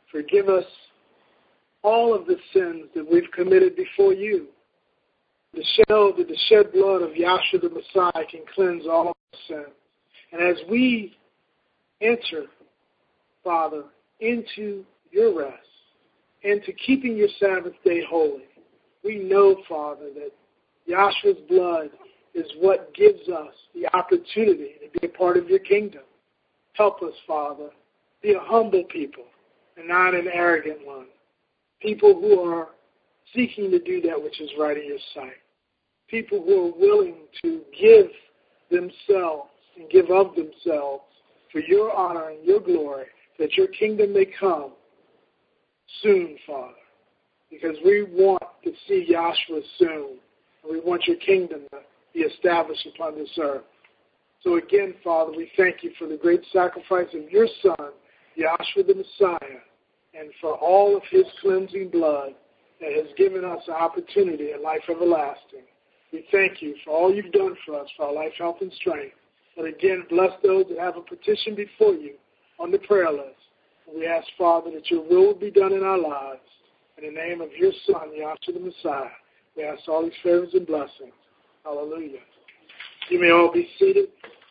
Forgive us all of the sins that we've committed before you. The shed blood of Yahshua the Messiah can cleanse all of sin. And as we enter, Father, into your rest, into keeping your Sabbath day holy, we know, Father, that Yahshua's blood is what gives us the opportunity to be a part of your kingdom. Help us, Father, be a humble people and not an arrogant one. People who are seeking to do that which is right in your sight. People who are willing to give themselves and give of themselves for your honor and your glory, that your kingdom may come soon, Father. Because we want to see Yahshua soon. And we want your kingdom to be established upon this earth. So again, Father, we thank you for the great sacrifice of your Son, Yahshua the Messiah, and for all of his cleansing blood that has given us an opportunity at life everlasting. We thank you for all you've done for us, for our life, health, and strength. And again, bless those that have a petition before you on the prayer list. And we ask, Father, that your will be done in our lives. In the name of your Son, Yahshua the Messiah, we ask all these favors and blessings. Hallelujah. You may all be seated.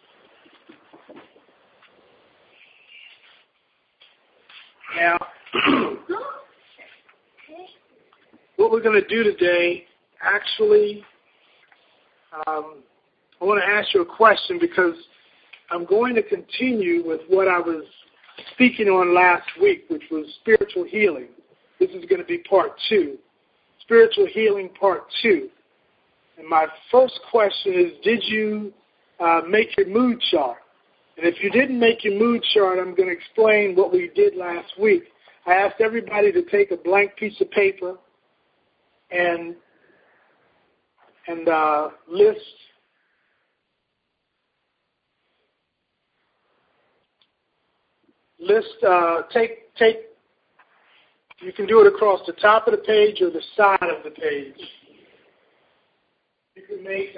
Now, what we're going to do today, actually, I want to ask you a question because I'm going to continue with what I was speaking on last week, which was spiritual healing. This is going to be part 2, spiritual healing part 2. And my first question is, did you make your mood chart? And if you didn't make your mood chart, I'm going to explain what we did last week. I asked everybody to take a blank piece of paper and list take. You can do it across the top of the page or the side of the page. You can make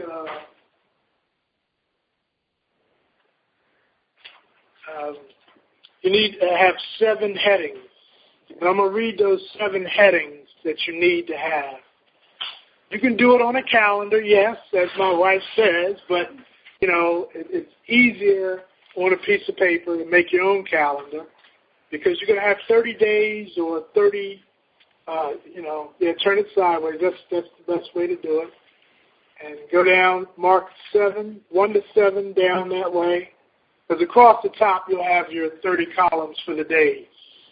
you need to have 7 headings. And I'm going to read those 7 headings that you need to have. You can do it on a calendar, yes, as my wife says, but, it's easier on a piece of paper to make your own calendar because you're going to have 30 days or 30, turn it sideways. That's the best way to do it. And go down, mark 7, 1 to 7 down that way. Because across the top, you'll have your 30 columns for the days.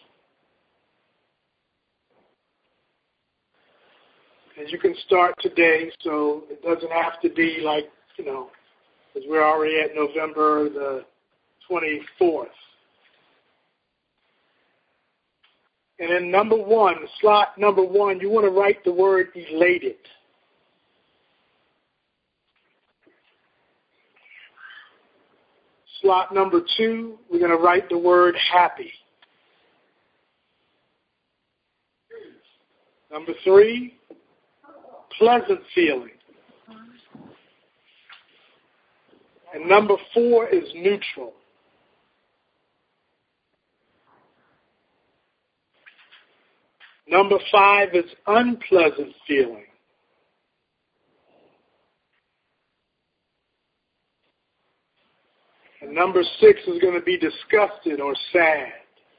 And you can start today, so it doesn't have to be like, because we're already at November the 24th. And then slot number 1, you want to write the word elated. Slot number 2, we're going to write the word happy. Number 3, pleasant feeling. And number 4 is neutral. Number 5 is unpleasant feeling. And number 6 is going to be disgusted or sad.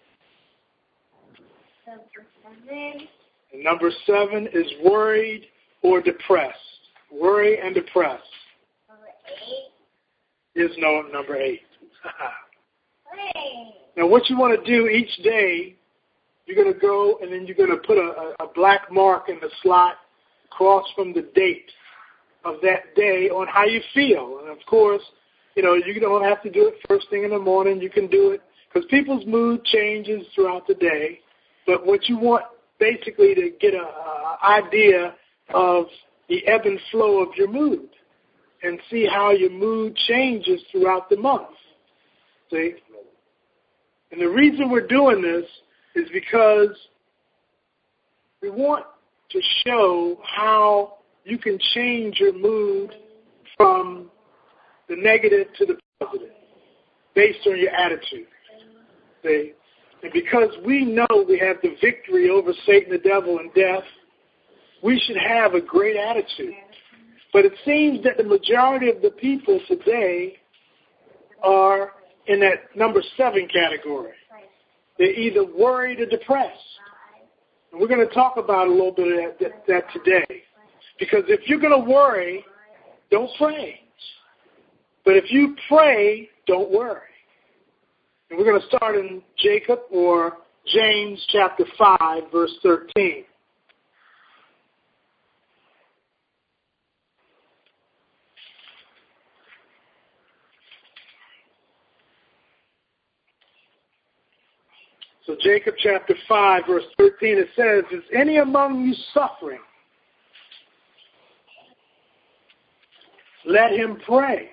And number 7 is worried or depressed. Worry and depressed. Number 8? There's no number 8. Now what you want to do each day, you're going to go and then you're going to put a black mark in the slot across from the date of that day on how you feel. And of course, you don't have to do it first thing in the morning. You can do it because people's mood changes throughout the day. But what you want basically to get an idea of the ebb and flow of your mood and see how your mood changes throughout the month. See? And the reason we're doing this is because we want to show how you can change your mood from the negative to the positive based on your attitude. See? And because we know we have the victory over Satan, the devil, and death, we should have a great attitude. But it seems that the majority of the people today are in that number 7 category. They're either worried or depressed. And we're going to talk about a little bit of that today. Because if you're going to worry, don't pray. But if you pray, don't worry. And we're going to start in Jacob or James chapter 5, verse 13. So Jacob chapter 5, verse 13, it says, "Is any among you suffering? Let him pray."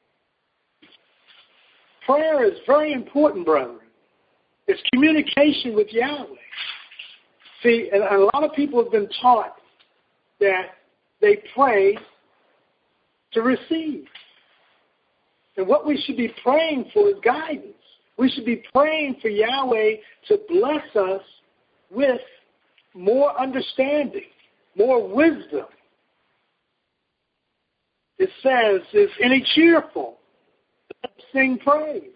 Prayer is very important, brethren. It's communication with Yahweh. See, and a lot of people have been taught that they pray to receive. And what we should be praying for is guidance. We should be praying for Yahweh to bless us with more understanding, more wisdom. It says, "Is any cheerful? Let us sing praise."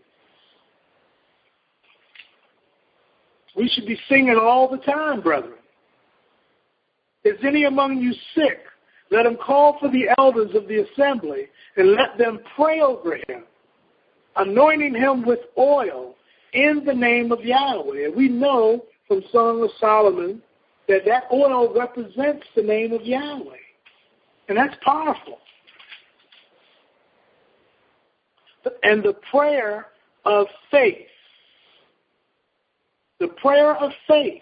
We should be singing all the time, brethren. "Is any among you sick? Let him call for the elders of the assembly and let them pray over him, anointing him with oil in the name of Yahweh." And we know from Song of Solomon that that oil represents the name of Yahweh. And that's powerful. And the prayer of faith. The prayer of faith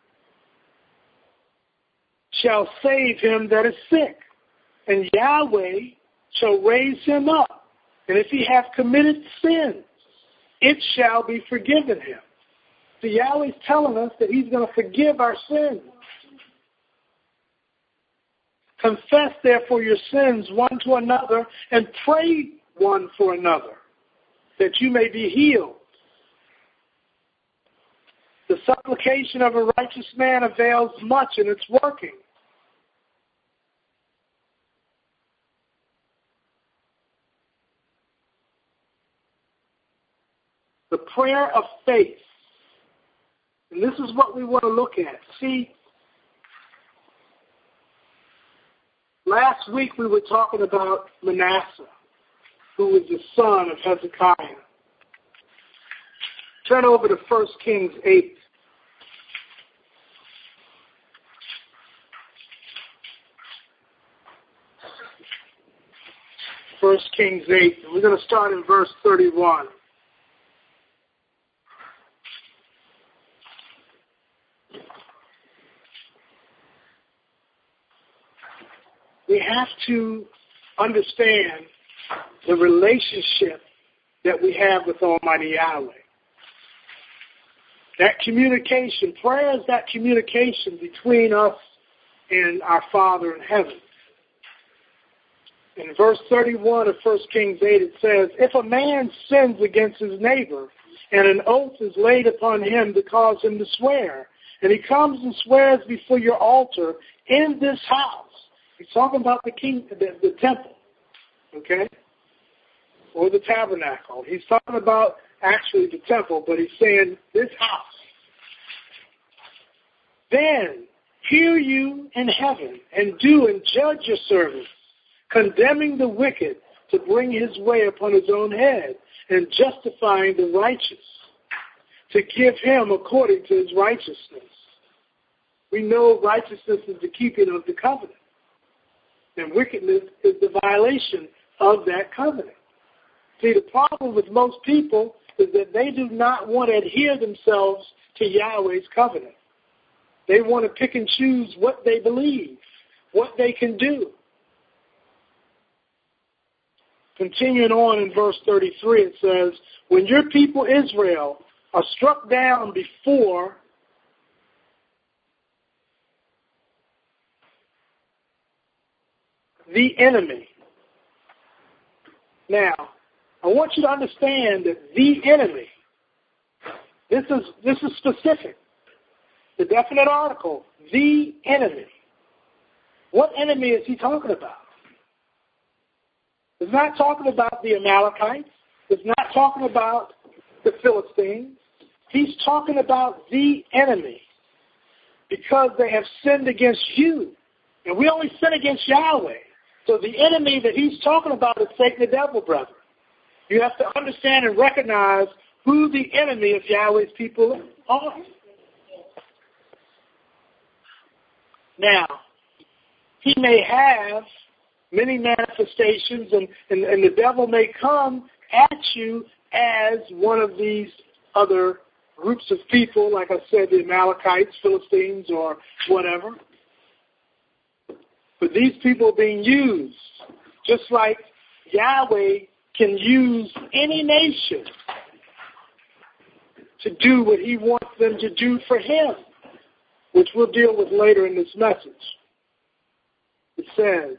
shall save him that is sick, and Yahweh shall raise him up. And if he have committed sins, it shall be forgiven him. So Yahweh's telling us that he's going to forgive our sins. "Confess therefore your sins one to another and pray one for another, that you may be healed. The supplication of a righteous man avails much, and it's working." The prayer of faith. And this is what we want to look at. See, last week we were talking about Manasseh, who was the son of Hezekiah. Turn over to 1 Kings 8. 1 Kings 8. We're going to start in verse 31. We have to understand the relationship that we have with Almighty Yahweh. That communication, prayer is that communication between us and our Father in heaven. In verse 31 of 1 Kings 8 it says, "If a man sins against his neighbor, and an oath is laid upon him to cause him to swear, and he comes and swears before your altar in this house," he's talking about the temple, okay? Or the tabernacle. He's talking about actually the temple, but he's saying this house. "Then hear you in heaven, and do and judge your servants, condemning the wicked to bring his way upon his own head, and justifying the righteous, to give him according to his righteousness." We know righteousness is the keeping of the covenant, and wickedness is the violation of that covenant. See, the problem with most people is that they do not want to adhere themselves to Yahweh's covenant. They want to pick and choose what they believe, what they can do. Continuing on in verse 33, it says, "When your people Israel are struck down before the enemy." Now, I want you to understand that the enemy This is specific. The definite article, the enemy. What enemy is he talking about? He's not talking about the Amalekites. He's not talking about the Philistines. He's talking about the enemy because they have sinned against you. And we only sin against Yahweh. So the enemy that he's talking about is Satan the devil, brother. You have to understand and recognize who the enemy of Yahweh's people are. Now, he may have many manifestations, and the devil may come at you as one of these other groups of people, like I said, the Amalekites, Philistines, or whatever. But these people are being used, just like Yahweh can use any nation to do what he wants them to do for him, which we'll deal with later in this message. It says,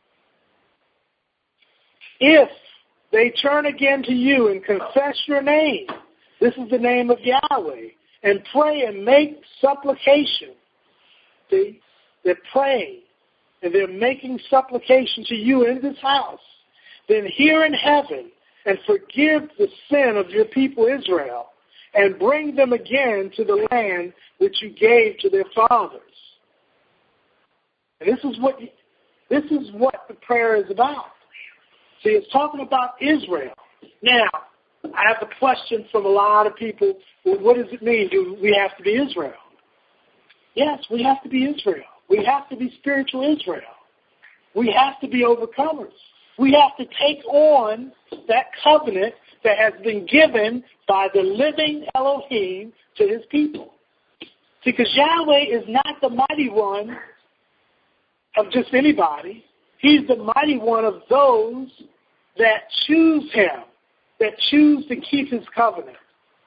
if they turn again to you and confess your name, this is the name of Yahweh, and pray and make supplication. See, they're praying and they're making supplication to you in this house. Then hear in heaven and forgive the sin of your people Israel, and bring them again to the land which you gave to their fathers. And this is what the prayer is about. See, it's talking about Israel. Now, I have a question from a lot of people. Well, what does it mean? Do we have to be Israel? Yes, we have to be Israel. We have to be spiritual Israel. We have to be overcomers. We have to take on that covenant that has been given by the living Elohim to his people. Because Yahweh is not the mighty one of just anybody. He's the mighty one of those that choose him, that choose to keep his covenant.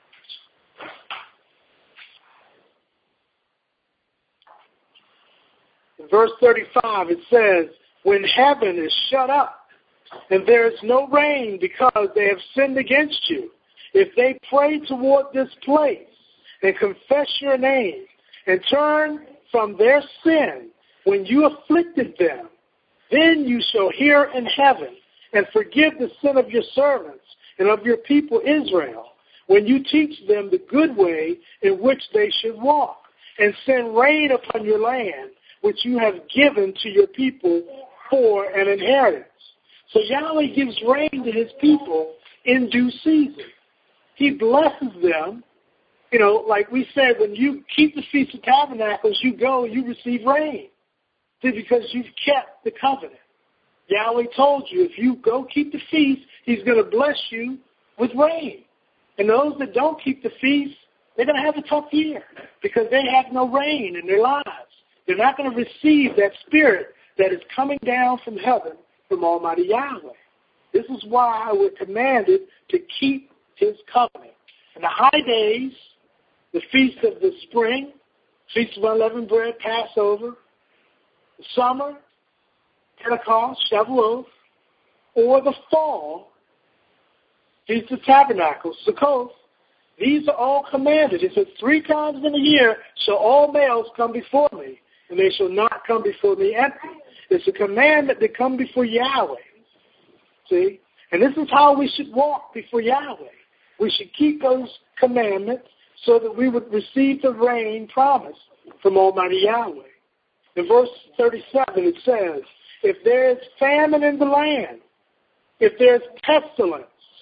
In verse 35, it says, when heaven is shut up, and there is no rain because they have sinned against you, if they pray toward this place and confess your name and turn from their sin when you afflicted them, then you shall hear in heaven and forgive the sin of your servants and of your people Israel, when you teach them the good way in which they should walk, and send rain upon your land, which you have given to your people for an inheritance. So Yahweh gives rain to his people in due season. He blesses them. You know, like we said, when you keep the Feast of Tabernacles, you go and you receive rain. See, because you've kept the covenant. Yahweh told you, if you go keep the feast, he's going to bless you with rain. And those that don't keep the feast, they're going to have a tough year because they have no rain in their lives. They're not going to receive that spirit that is coming down from heaven from Almighty Yahweh. This is why we're commanded to keep his covenant. In the high days, the feast of the spring, feast of unleavened bread, Passover, the summer, Pentecost, Shavuot, or the fall, Feast of Tabernacles, Sukkot, these are all commanded. It says 3 times in a year shall all males come before me, and they shall not come before me empty. It's a commandment to come before Yahweh. See? And this is how we should walk before Yahweh. We should keep those commandments so that we would receive the rain promised from Almighty Yahweh. In verse 37 it says, if there is famine in the land, if there's pestilence,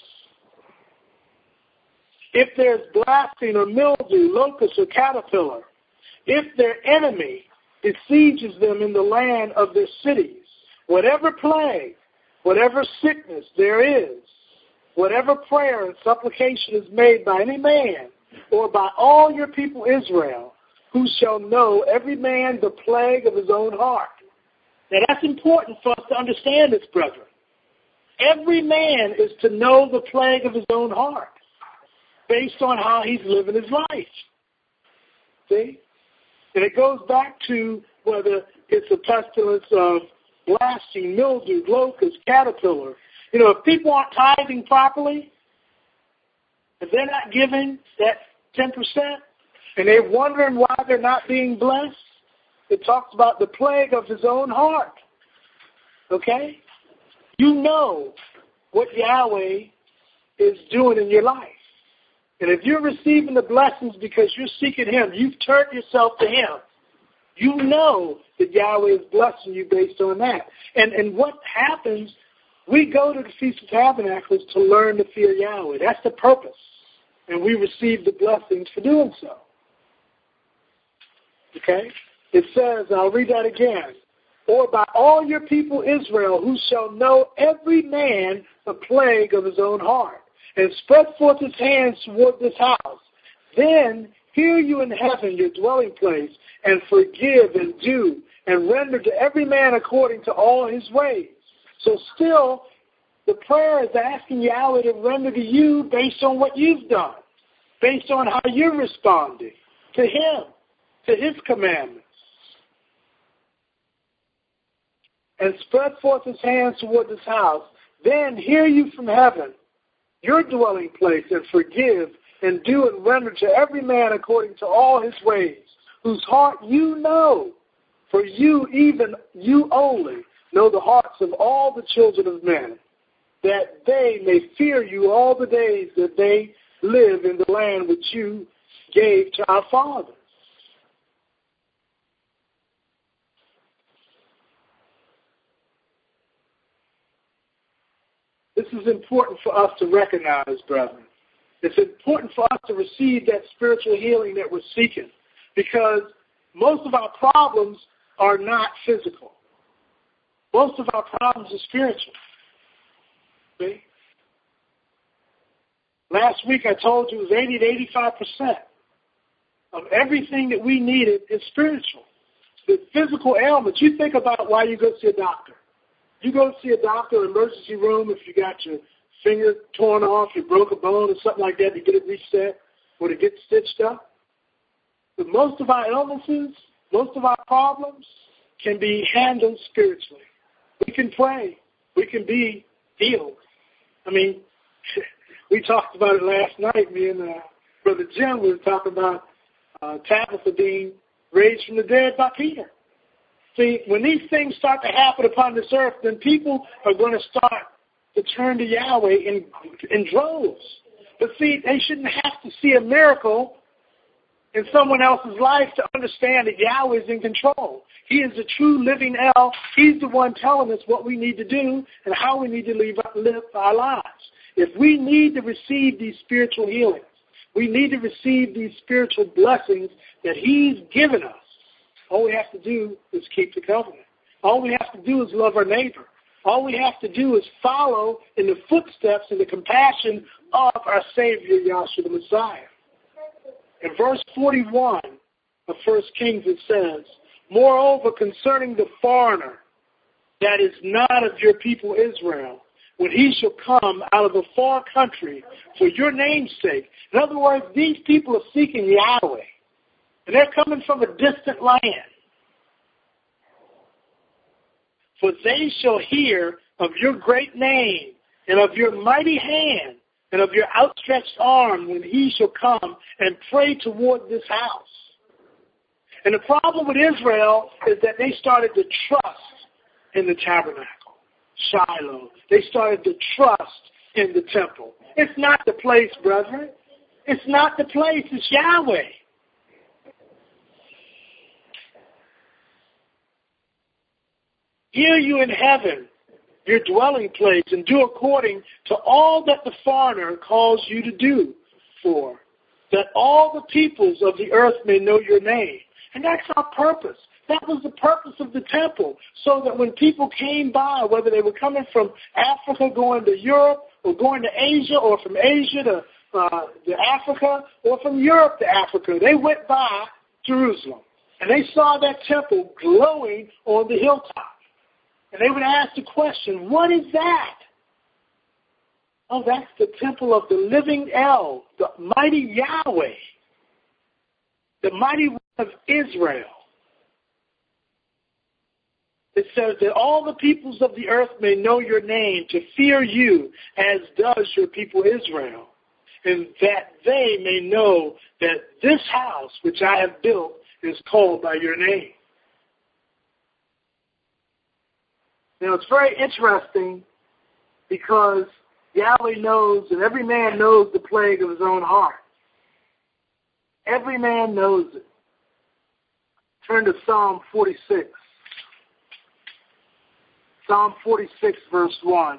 if there's blasting or mildew, locust or caterpillar, if their enemy besieges them in the land of their cities, whatever plague, whatever sickness there is, whatever prayer and supplication is made by any man or by all your people Israel, who shall know every man the plague of his own heart. Now that's important for us to understand this, brethren. Every man is to know the plague of his own heart based on how he's living his life. See? And it goes back to whether it's a pestilence of blasting, mildew, locust, caterpillar. You know, if people aren't tithing properly, if they're not giving that 10%, and they're wondering why they're not being blessed. It talks about the plague of his own heart. Okay? You know what Yahweh is doing in your life. And if you're receiving the blessings because you're seeking him, you've turned yourself to him, you know that Yahweh is blessing you based on that. And what happens, we go to the Feast of Tabernacles to learn to fear Yahweh. That's the purpose. And we receive the blessings for doing so. Okay? It says, I'll read that again. Or by all your people Israel, who shall know every man the plague of his own heart, and spread forth his hands toward this house. Then hear you in heaven, your dwelling place, and forgive and do, and render to every man according to all his ways. So still, the prayer is asking Yahweh to render to you based on what you've done, based on how you're responding to him, to his commandments. And spread forth his hands toward this house. Then hear you from heaven, your dwelling place, and forgive and do and render to every man according to all his ways, whose heart you know. For you, even you only, know the hearts of all the children of men, that they may fear you all the days that they live in the land which you gave to our fathers. This is important for us to recognize, brethren. It's important for us to receive that spiritual healing that we're seeking, because most of our problems are not physical. Most of our problems are spiritual. See? Last week I told you it was 80 to 85% of everything that we needed is spiritual. The physical ailments, you think about why you go see a doctor. You go see a doctor in the emergency room if you got your finger torn off, you broke a bone or something like that to get it reset or to get stitched up. But most of our illnesses, most of our problems can be handled spiritually. We can pray. We can be healed. I mean, we talked about it last night. Me and Brother Jim were talking about Tabitha being raised from the dead by Peter. See, when these things start to happen upon this earth, then people are going to start to turn to Yahweh in droves. But see, they shouldn't have to see a miracle in someone else's life to understand that Yahweh is in control. He is the true living El. He's the one telling us what we need to do and how we need to live our lives. If we need to receive these spiritual healings, we need to receive these spiritual blessings that he's given us, all we have to do is keep the covenant. All we have to do is love our neighbor. All we have to do is follow in the footsteps and the compassion of our Savior, Yahshua the Messiah. In verse 41 of 1 Kings it says, moreover, concerning the foreigner that is not of your people Israel, when he shall come out of a far country for your name's sake. In other words, these people are seeking Yahweh. And they're coming from a distant land. For they shall hear of your great name and of your mighty hand and of your outstretched arm when he shall come and pray toward this house. And the problem with Israel is that they started to trust in the tabernacle, Shiloh. They started to trust in the temple. It's not the place, brethren. It's not the place. It's Yahweh. Hear you in heaven, your dwelling place, and do according to all that the foreigner calls you to do for, that all the peoples of the earth may know your name. And that's our purpose. That was the purpose of the temple, so that when people came by, whether they were coming from Africa going to Europe, or going to Asia, or from Asia to Africa, or from Europe to Africa, they went by Jerusalem. And they saw that temple glowing on the hilltop. And they would ask the question, what is that? Oh, that's the temple of the living El, the mighty Yahweh, the mighty one of Israel. It says that all the peoples of the earth may know your name, to fear you, as does your people Israel, and that they may know that this house which I have built is called by your name. Now, it's very interesting because Yahweh knows, and every man knows the plague of his own heart. Every man knows it. Turn to Psalm 46. Psalm 46, verse 1.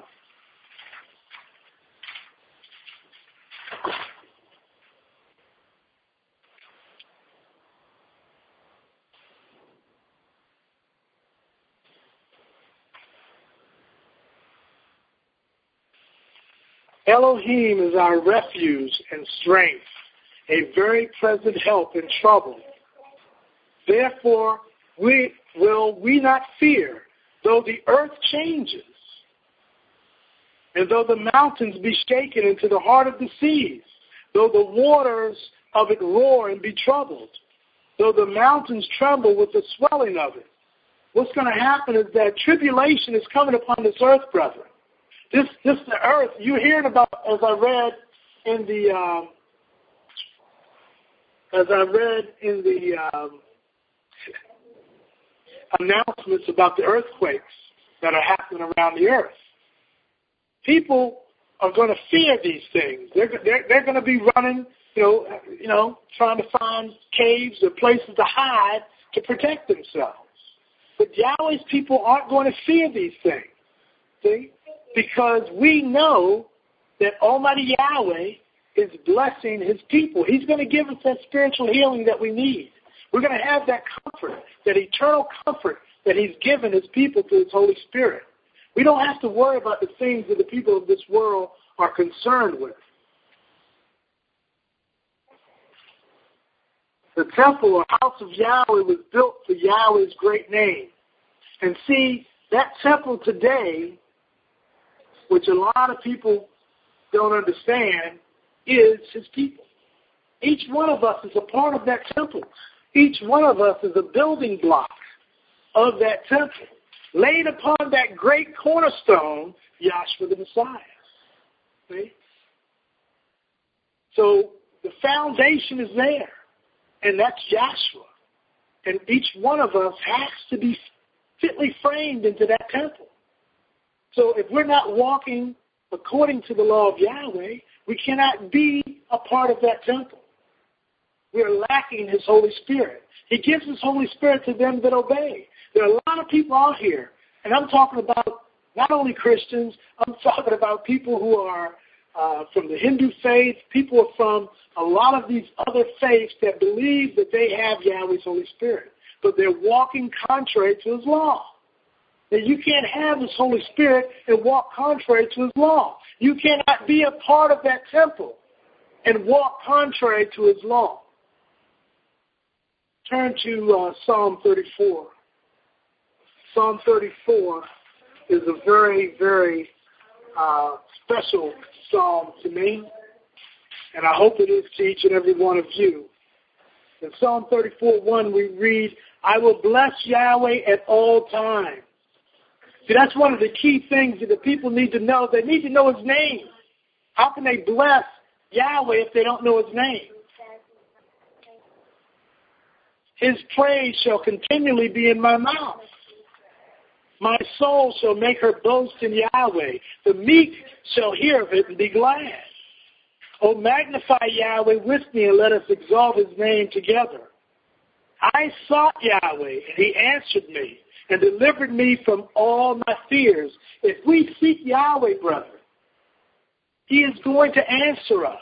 Elohim is our refuge and strength, a very present help in trouble. Therefore, we not fear, though the earth changes, and though the mountains be shaken into the heart of the seas, though the waters of it roar and be troubled, though the mountains tremble with the swelling of it. What's going to happen is that tribulation is coming upon this earth, brethren. This the earth, you hear it about, as I read in the announcements about the earthquakes that are happening around the earth. People are going to fear these things. They're going to be running, trying to find caves or places to hide to protect themselves. But Yahweh's people aren't going to fear these things. See? Because we know that Almighty Yahweh is blessing his people. He's going to give us that spiritual healing that we need. We're going to have that comfort, that eternal comfort that he's given his people through his Holy Spirit. We don't have to worry about the things that the people of this world are concerned with. The temple or house of Yahweh was built for Yahweh's great name. And see, that temple today, which a lot of people don't understand, is his people. Each one of us is a part of that temple. Each one of us is a building block of that temple, laid upon that great cornerstone, Yahshua the Messiah. See? So the foundation is there, and that's Yahshua. And each one of us has to be fitly framed into that temple. So if we're not walking according to the law of Yahweh, we cannot be a part of that temple. We're lacking his Holy Spirit. He gives his Holy Spirit to them that obey. There are a lot of people out here, and I'm talking about not only Christians, I'm talking about people who are from the Hindu faith, people from a lot of these other faiths that believe that they have Yahweh's Holy Spirit, but they're walking contrary to his law. That you can't have his Holy Spirit and walk contrary to his law. You cannot be a part of that temple and walk contrary to his law. Turn to Psalm 34. Psalm 34 is a very, very special psalm to me, and I hope it is to each and every one of you. In Psalm 34:1 we read, I will bless Yahweh at all times. See, that's one of the key things that the people need to know. They need to know his name. How can they bless Yahweh if they don't know his name? His praise shall continually be in my mouth. My soul shall make her boast in Yahweh. The meek shall hear of it and be glad. Oh, magnify Yahweh with me and let us exalt his name together. I sought Yahweh, and he answered me and delivered me from all my fears. If we seek Yahweh, brother, he is going to answer us.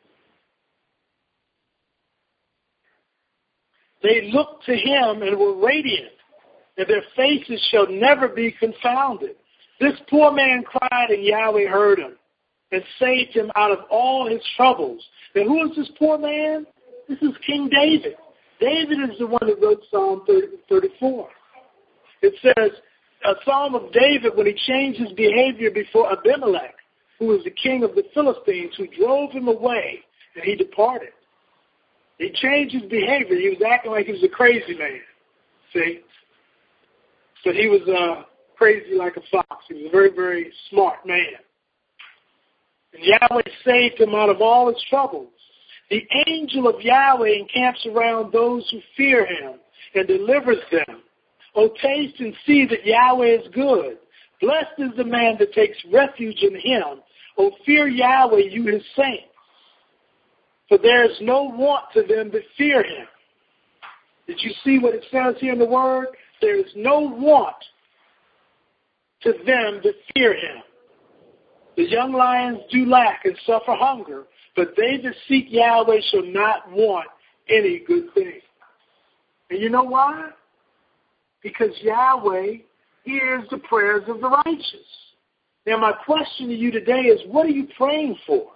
They looked to him and were radiant, and their faces shall never be confounded. This poor man cried, and Yahweh heard him and saved him out of all his troubles. And who is this poor man? This is King David. David is the one that wrote Psalm 34. It says, a psalm of David when he changed his behavior before Abimelech, who was the king of the Philistines, who drove him away, and he departed. He changed his behavior. He was acting like he was a crazy man. See? But he was crazy like a fox. He was a very, very smart man. And Yahweh saved him out of all his troubles. The angel of Yahweh encamps around those who fear him and delivers them. O taste and see that Yahweh is good. Blessed is the man that takes refuge in him. O fear Yahweh, you his saints. For there is no want to them that fear him. Did you see what it says here in the word? There is no want to them that fear him. The young lions do lack and suffer hunger, but they that seek Yahweh shall not want any good thing. And you know why? Because Yahweh hears the prayers of the righteous. Now my question to you today is, what are you praying for?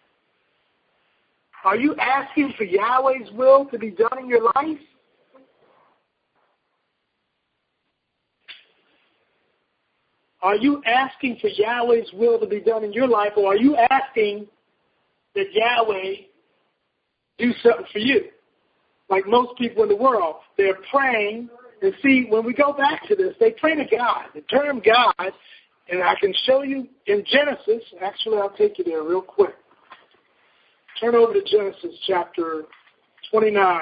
Are you asking for Yahweh's will to be done in your life? Are you asking for Yahweh's will to be done in your life, or are you asking that Yahweh do something for you? Like most people in the world, they're praying, and see, when we go back to this, they pray to God. The term God, and I can show you in Genesis, actually I'll take you there real quick. Turn over to Genesis chapter 29.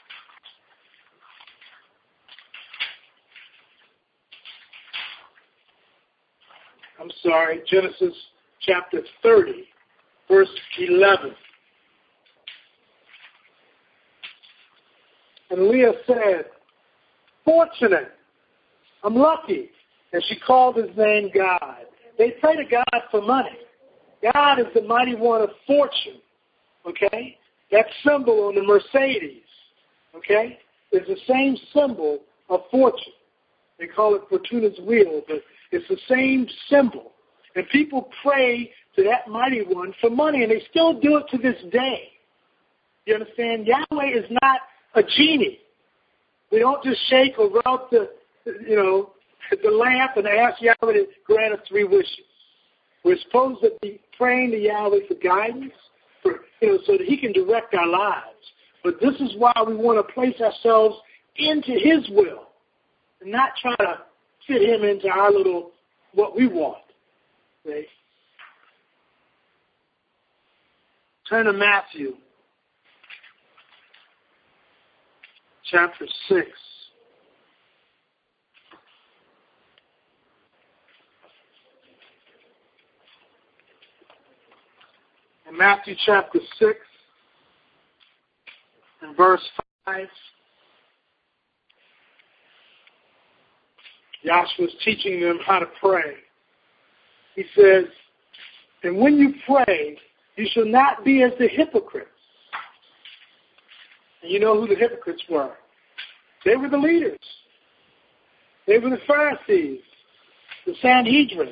I'm sorry, Genesis chapter 30, verse 11. And Leah said, fortunate, I'm lucky. And she called his name God. They pray to God for money. God is the mighty one of fortune. Okay? That symbol on the Mercedes, okay, is the same symbol of fortune. They call it Fortuna's wheel, but it's the same symbol. And people pray to that mighty one for money, and they still do it to this day. You understand? Yahweh is not a genie. We don't just shake or rub the lamp and ask Yahweh to grant us 3 wishes. We're supposed to be praying to Yahweh for guidance, so that he can direct our lives. But this is why we want to place ourselves into his will and not try to fit him into our little, what we want. Okay? Turn to Matthew chapter 6. In Matthew chapter 6 and verse 5, Yahshua is teaching them how to pray. He says, and when you pray, you shall not be as the hypocrites. And you know who the hypocrites were. They were the leaders. They were the Pharisees, the Sanhedrin.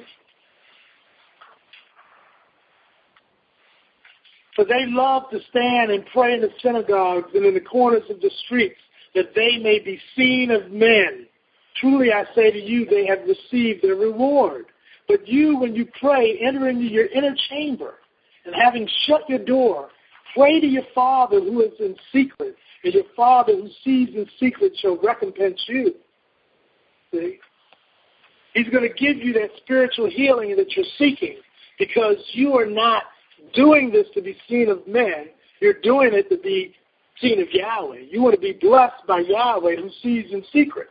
For they love to stand and pray in the synagogues and in the corners of the streets, that they may be seen of men. Truly I say to you, they have received their reward. But you, when you pray, enter into your inner chamber, and having shut your door, pray to your Father who is in secret, and your Father who sees in secret shall recompense you. See? He's going to give you that spiritual healing that you're seeking, because you are not doing this to be seen of men. You're doing it to be seen of Yahweh. You want to be blessed by Yahweh who sees in secret.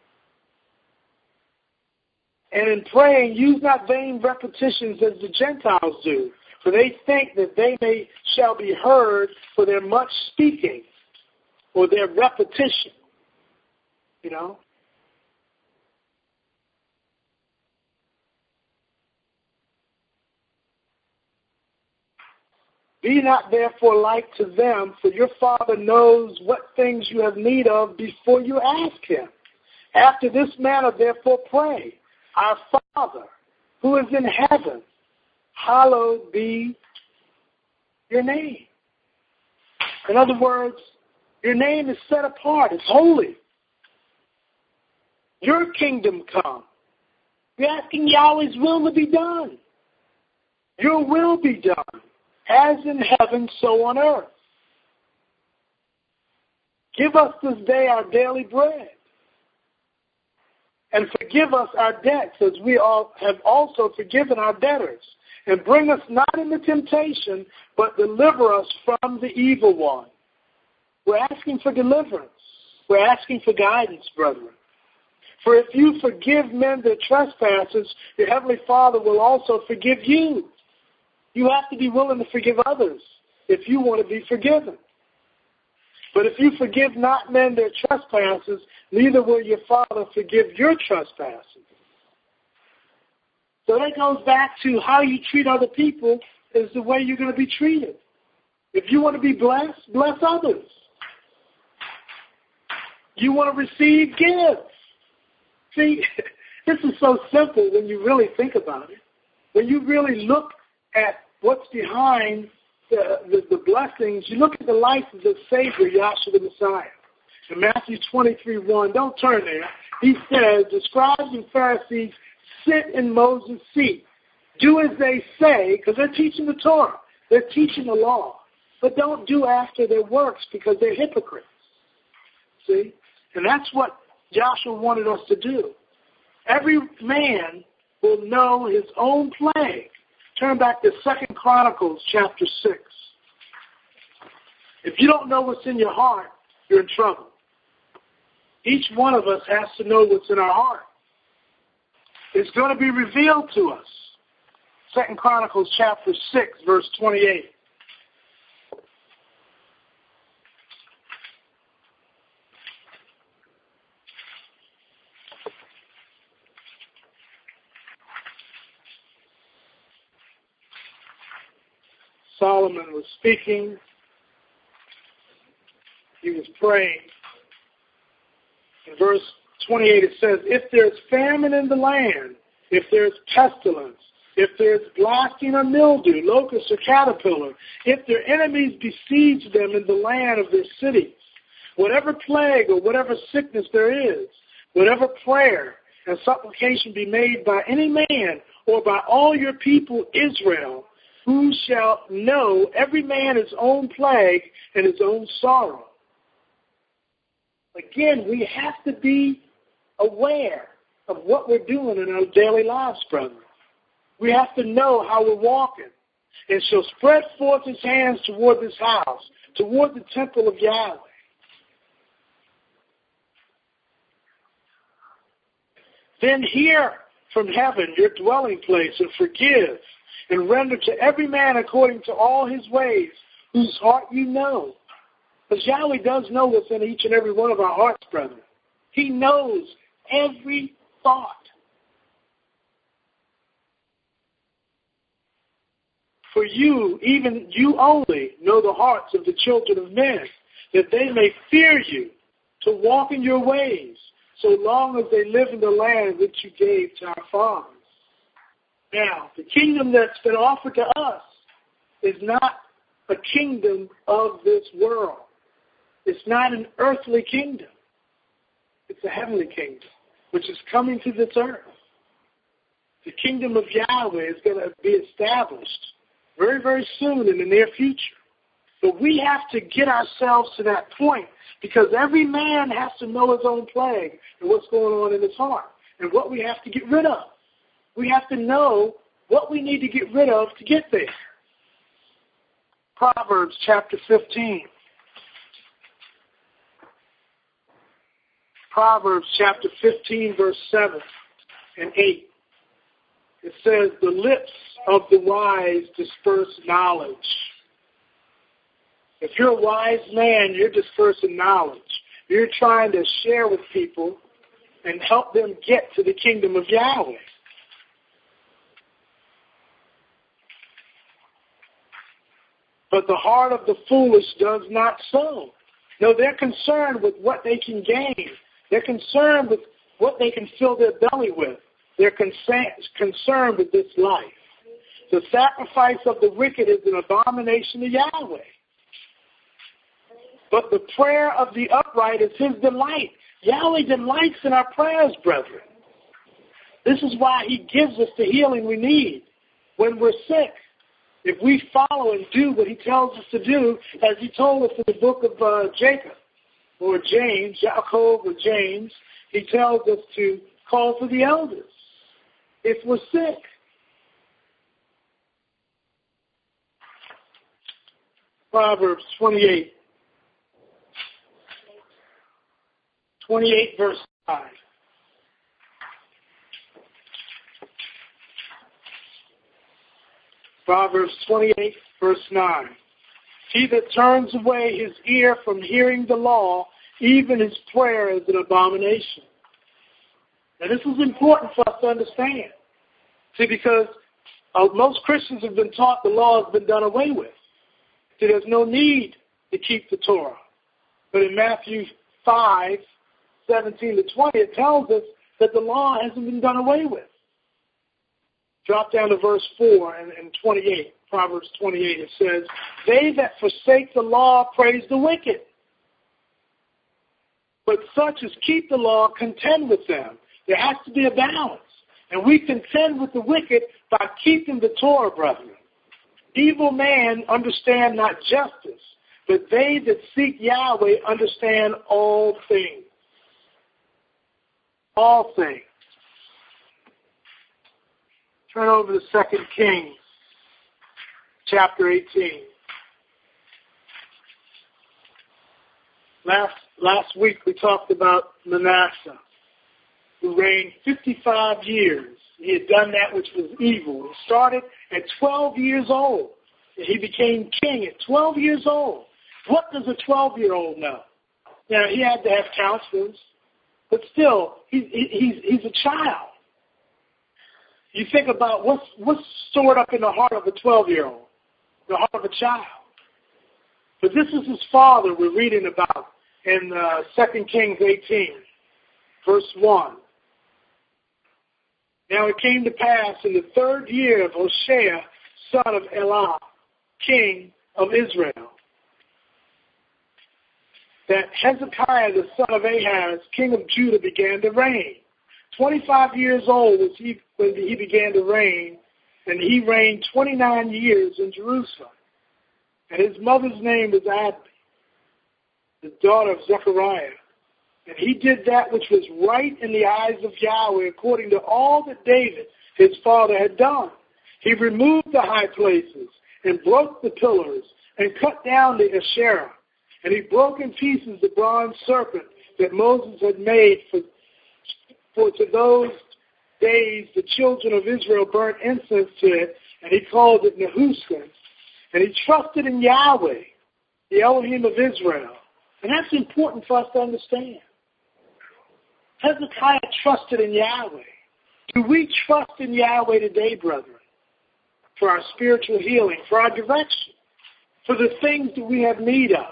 And in praying, use not vain repetitions as the Gentiles do, for they think that they shall be heard for their much speaking or their repetition. You know? Be not therefore like to them, for your Father knows what things you have need of before you ask him. After this manner therefore pray, our Father, who is in heaven, hallowed be your name. In other words, your name is set apart. It's holy. Your kingdom come. You're asking Yahweh's will to be done. Your will be done, as in heaven, so on earth. Give us this day our daily bread. And forgive us our debts, as we all have also forgiven our debtors. And bring us not into temptation, but deliver us from the evil one. We're asking for deliverance. We're asking for guidance, brethren. For if you forgive men their trespasses, your heavenly Father will also forgive you. You have to be willing to forgive others if you want to be forgiven. But if you forgive not men their trespasses, neither will your Father forgive your trespasses. So that goes back to how you treat other people is the way you're going to be treated. If you want to be blessed, bless others. You want to receive, give. See, this is so simple when you really think about it. When you really look at what's behind the blessings, you look at the life of the Savior, Yahshua the Messiah. In Matthew 23:1, don't turn there. He says, the scribes and Pharisees sit in Moses' seat. Do as they say, because they're teaching the Torah. They're teaching the law. But don't do after their works because they're hypocrites. See? And that's what Joshua wanted us to do. Every man will know his own plague. Turn back to 2 Chronicles chapter 6. If you don't know what's in your heart, you're in trouble. Each one of us has to know what's in our heart. It's going to be revealed to us. 2 Chronicles chapter 6, verse 28. Solomon was speaking. He was praying. In verse 28 it says, if there's famine in the land, if there's pestilence, if there's blasting or mildew, locust or caterpillar, if their enemies besiege them in the land of their cities, whatever plague or whatever sickness there is, whatever prayer and supplication be made by any man or by all your people Israel, who shall know every man his own plague and his own sorrow. Again, we have to be aware of what we're doing in our daily lives, brethren. We have to know how we're walking. And shall spread forth his hands toward this house, toward the temple of Yahweh. Then hear from heaven your dwelling place and forgive and render to every man according to all his ways, whose heart you know. Because Yahweh does know what's in each and every one of our hearts, brethren. He knows every thought. For you, even you only, know the hearts of the children of men, that they may fear you, to walk in your ways, so long as they live in the land which you gave to our fathers. Now, the kingdom that's been offered to us is not a kingdom of this world. It's not an earthly kingdom. It's a heavenly kingdom, which is coming to this earth. The kingdom of Yahweh is going to be established very, very soon in the near future. But we have to get ourselves to that point, because every man has to know his own plague and what's going on in his heart and what we have to get rid of. We have to know what we need to get rid of to get there. Proverbs chapter 15. Proverbs chapter 15, verse 7 and 8. It says, the lips of the wise disperse knowledge. If you're a wise man, you're dispersing knowledge. You're trying to share with people and help them get to the kingdom of Yahweh. But the heart of the foolish does not so. No, they're concerned with what they can gain. They're concerned with what they can fill their belly with. They're concerned with this life. The sacrifice of the wicked is an abomination to Yahweh. But the prayer of the upright is his delight. Yahweh delights in our prayers, brethren. This is why he gives us the healing we need when we're sick. If we follow and do what he tells us to do, as he told us in the book of Jacob, or James, Jacob or James, he tells us to call for the elders if we're sick. Proverbs 28. 28 verse 5. Proverbs 28 verse 9. He that turns away his ear from hearing the law, even his prayer is an abomination. Now this is important for us to understand. See, because most Christians have been taught the law has been done away with. See, there's no need to keep the Torah. But in Matthew 5, 17 to 20, it tells us that the law hasn't been done away with. Drop down to verse 4 and 28, Proverbs 28. It says, they that forsake the law praise the wicked, but such as keep the law contend with them. There has to be a balance. And we contend with the wicked by keeping the Torah, brethren. Evil man understand not justice, but they that seek Yahweh understand all things. All things. Turn over to 2 Kings, chapter 18. Last week we talked about Manasseh, who reigned 55 years. He had done that which was evil. He started at 12 years old, and he became king at 12 years old. What does a 12-year-old know? Now, he had to have counselors, but still, he's a child. You think about what's stored up in the heart of a 12-year-old, the heart of a child. But this is his father we're reading about in 2 Kings 18, verse 1. Now it came to pass in the 3rd year of Hoshea, son of Elah, king of Israel, that Hezekiah, the son of Ahaz, king of Judah, began to reign. 25 years old was he when he began to reign, and he reigned 29 years in Jerusalem. And his mother's name was Abi, the daughter of Zechariah. And he did that which was right in the eyes of Yahweh, according to all that David, his father, had done. He removed the high places and broke the pillars and cut down the Asherah. And he broke in pieces the bronze serpent that Moses had made, for to those days the children of Israel burnt incense to it, and he called it Nehushtan. And he trusted in Yahweh, the Elohim of Israel. And that's important for us to understand. Hezekiah trusted in Yahweh. Do we trust in Yahweh today, brethren? For our spiritual healing, for our direction, for the things that we have need of.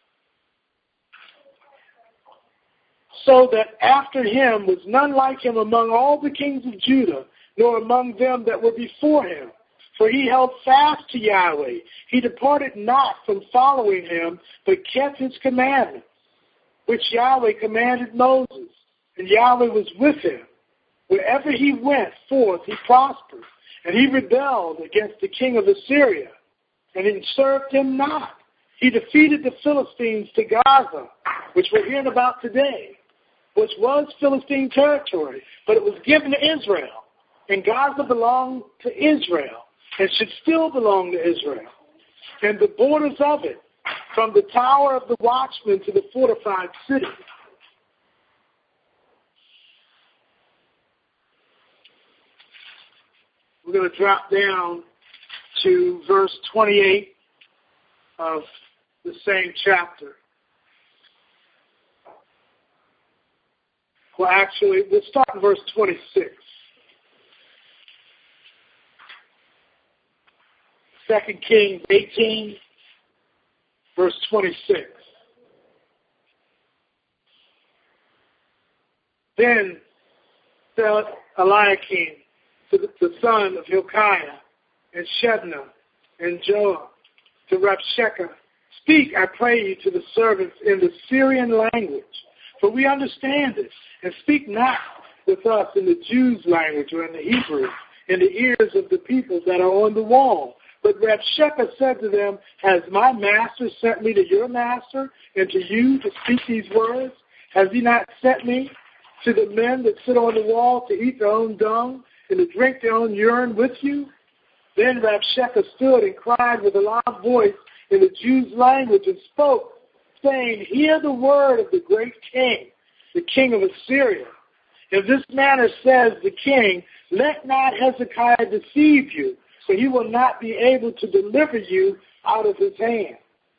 So that after him was none like him among all the kings of Judah, nor among them that were before him. For he held fast to Yahweh. He departed not from following him, but kept his commandments, which Yahweh commanded Moses. And Yahweh was with him. Wherever he went forth, he prospered. And he rebelled against the king of Assyria, and he served him not. He defeated the Philistines to Gaza, which we're hearing about today, which was Philistine territory, but it was given to Israel. And Gaza belonged to Israel, and should still belong to Israel. And the borders of it, from the tower of the watchman to the fortified city. We're going to drop down to verse 28 of the same chapter. Well, actually, we'll start in verse 26. 2 Kings 18, verse 26. Then said Eliakim, the son of Hilkiah, and Shebna, and Joah, to Rabshakeh, speak, I pray you, to the servants in the Syrian language, for we understand it, and speak not with us in the Jews' language or in the Hebrew, in the ears of the people that are on the wall. But Rabshakeh said to them, has my master sent me to your master and to you to speak these words? Has he not sent me to the men that sit on the wall to eat their own dung and to drink their own urine with you? Then Rabshakeh stood and cried with a loud voice in the Jews' language and spoke, saying, hear the word of the great king, the king of Assyria. In this manner says the king, let not Hezekiah deceive you, for he will not be able to deliver you out of his hand.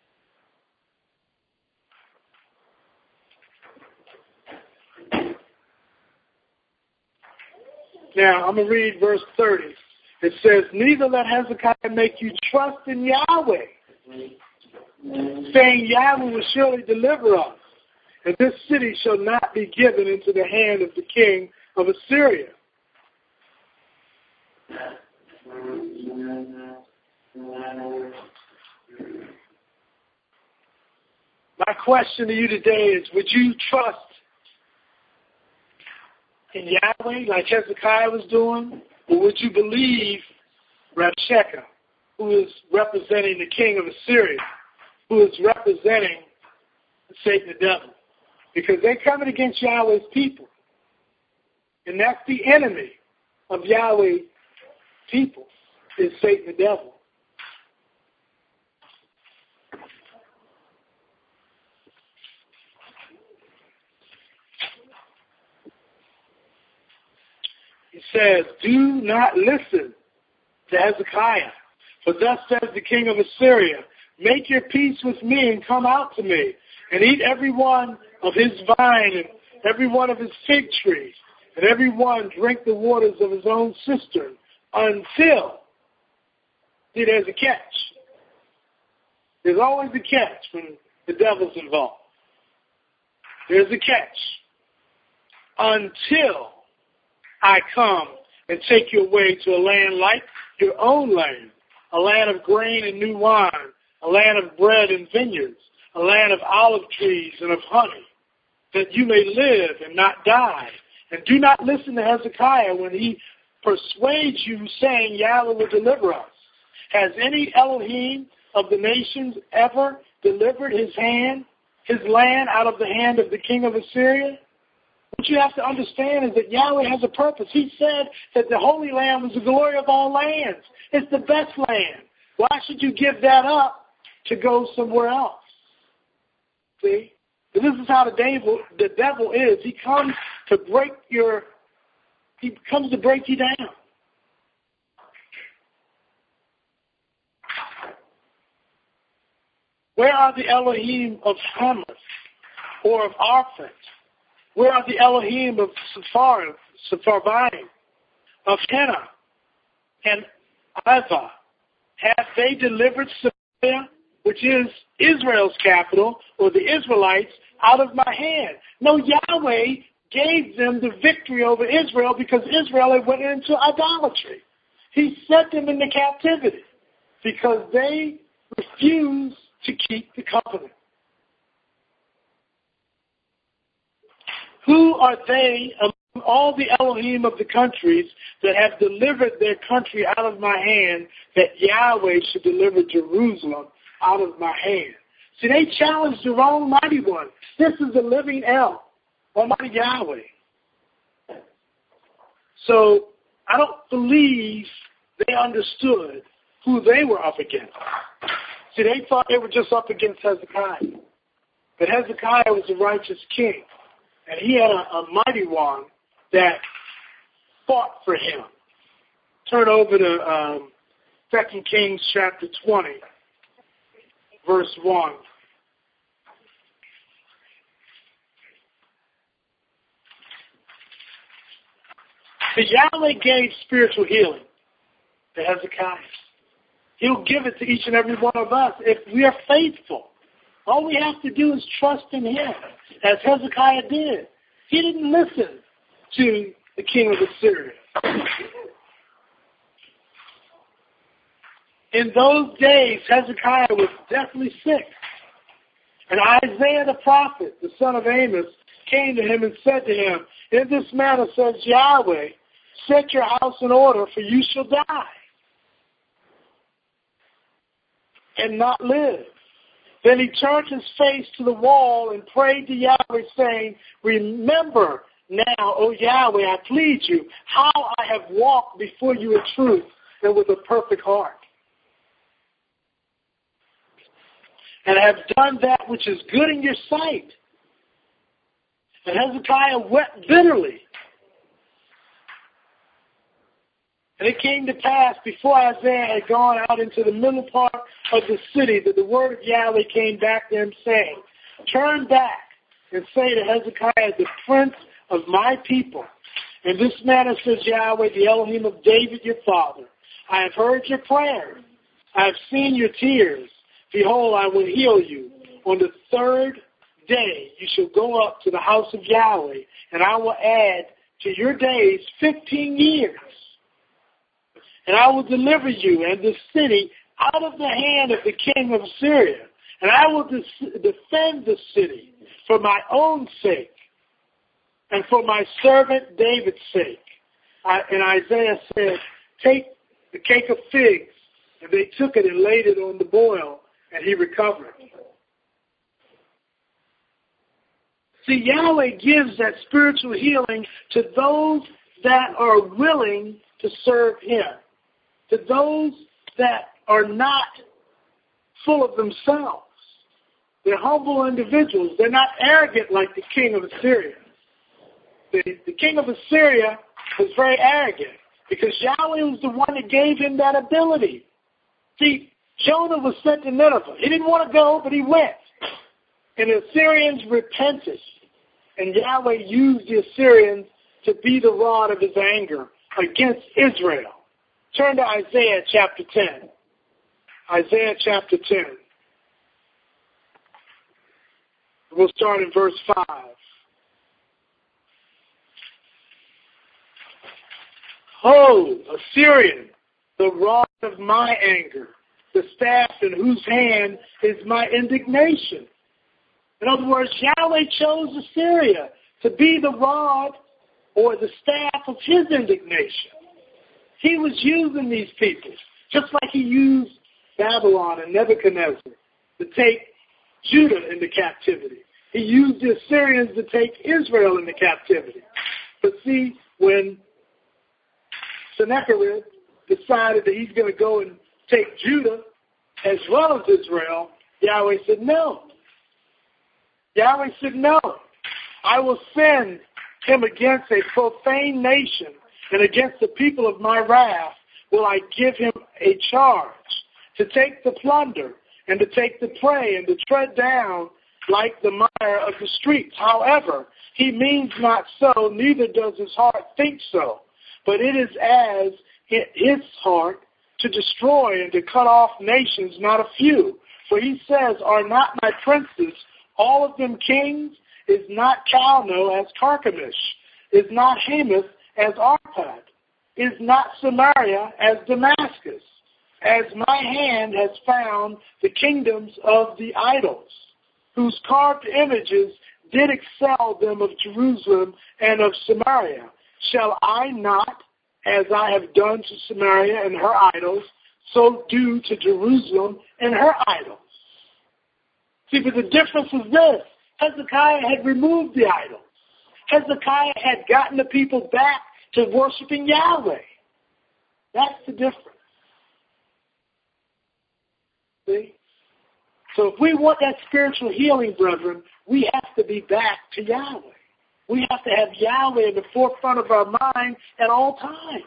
Now, I'm going to read verse 30. It says, neither let Hezekiah make you trust in Yahweh, saying, Yahweh will surely deliver us, and this city shall not be given into the hand of the king of Assyria. My question to you today is, would you trust in Yahweh like Hezekiah was doing, or would you believe Rabshakeh, who is representing the king of Assyria, who is representing Satan the devil? Because they're coming against Yahweh's people. And that's the enemy of Yahweh's people, is Satan the devil. He says, do not listen to Hezekiah, for thus says the king of Assyria, make your peace with me and come out to me, and eat every one of his vine and every one of his fig trees, and every one drink the waters of his own cistern, until, see, there's a catch. There's always a catch when the devil's involved. There's a catch. Until I come and take you away to a land like your own land, a land of grain and new wine, a land of bread and vineyards, a land of olive trees and of honey, that you may live and not die. And do not listen to Hezekiah when he persuades you, saying, Yahweh will deliver us. Has any Elohim of the nations ever delivered his land out of the hand of the king of Assyria? What you have to understand is that Yahweh has a purpose. He said that the Holy Land was the glory of all lands. It's the best land. Why should you give that up to go somewhere else? See? This is how the devil is. He comes to break you down. Where are the Elohim of Hamath or of Arphaxad? Where are the Elohim of Sepharvaim, of Hena and Ivah? Have they delivered Samaria, which is Israel's capital, or the Israelites, out of my hand? No, Yahweh gave them the victory over Israel because Israel had went into idolatry. He set them into captivity because they refused to keep the covenant. Who are they among all the Elohim of the countries that have delivered their country out of my hand, that Yahweh should deliver Jerusalem out of my hand? See, they challenged the wrong mighty one. This is the living El, Almighty Yahweh. So I don't believe they understood who they were up against. See, they thought they were just up against Hezekiah. But Hezekiah was a righteous king. And he had a mighty one that fought for him. Turn over to 2 Kings chapter 20, verse 1. The Yahweh gave spiritual healing to Hezekiah. He'll give it to each and every one of us if we are faithful. All we have to do is trust in him, as Hezekiah did. He didn't listen to the king of Assyria. In those days, Hezekiah was deathly sick. And Isaiah the prophet, the son of Amos, came to him and said to him, in this manner says Yahweh, set your house in order, for you shall die and not live. Then he turned his face to the wall and prayed to Yahweh, saying, remember now, O Yahweh, I plead you, how I have walked before you in truth and with a perfect heart. and have done that which is good in your sight. And Hezekiah wept bitterly. And it came to pass, before Isaiah had gone out into the middle part of the city, that the word of Yahweh came back to him, saying, turn back and say to Hezekiah, the prince of my people, in this manner says Yahweh, the Elohim of David your father, I have heard your prayer. I have seen your tears. Behold, I will heal you. On the third day you shall go up to the house of Yahweh, and I will add to your days 15 years. And I will deliver you and the city out of the hand of the king of Assyria. And I will defend the city for my own sake and for my servant David's sake. And Isaiah said, take the cake of figs. And they took it and laid it on the boil, and he recovered. See, Yahweh gives that spiritual healing to those that are willing to serve him, to those that are not full of themselves. They're humble individuals. They're not arrogant like the king of Assyria. The king of Assyria was very arrogant because Yahweh was the one that gave him that ability. See, Jonah was sent to Nineveh. He didn't want to go, but he went. And the Assyrians repented. And Yahweh used the Assyrians to be the rod of his anger against Israel. Turn to Isaiah chapter 10. Isaiah chapter 10. We'll start in verse 5. Ho, Assyrian, the rod of my anger, the staff in whose hand is my indignation. In other words, Yahweh chose Assyria to be the rod or the staff of his indignation. He was using these people, just like he used Babylon and Nebuchadnezzar to take Judah into captivity. He used the Assyrians to take Israel into captivity. But see, when Sennacherib decided that he's going to go and take Judah as well as Israel, Yahweh said no. Yahweh said no. I will send him against a profane nation, and against the people of my wrath will I give him a charge to take the plunder and to take the prey and to tread down like the mire of the streets. However, he means not so, neither does his heart think so. But it is as his heart to destroy and to cut off nations, not a few. For he says, are not my princes, all of them kings? Is not Calno as Carchemish? Is not Hamath as Arpad? Is not Samaria as Damascus? As my hand has found the kingdoms of the idols, whose carved images did excel them of Jerusalem and of Samaria. Shall I not, as I have done to Samaria and her idols, so do to Jerusalem and her idols? See, but the difference is this. Hezekiah had removed the idols. Hezekiah had gotten the people back to worshiping Yahweh. That's the difference. See? So if we want that spiritual healing, brethren, we have to be back to Yahweh. We have to have Yahweh in the forefront of our mind at all times.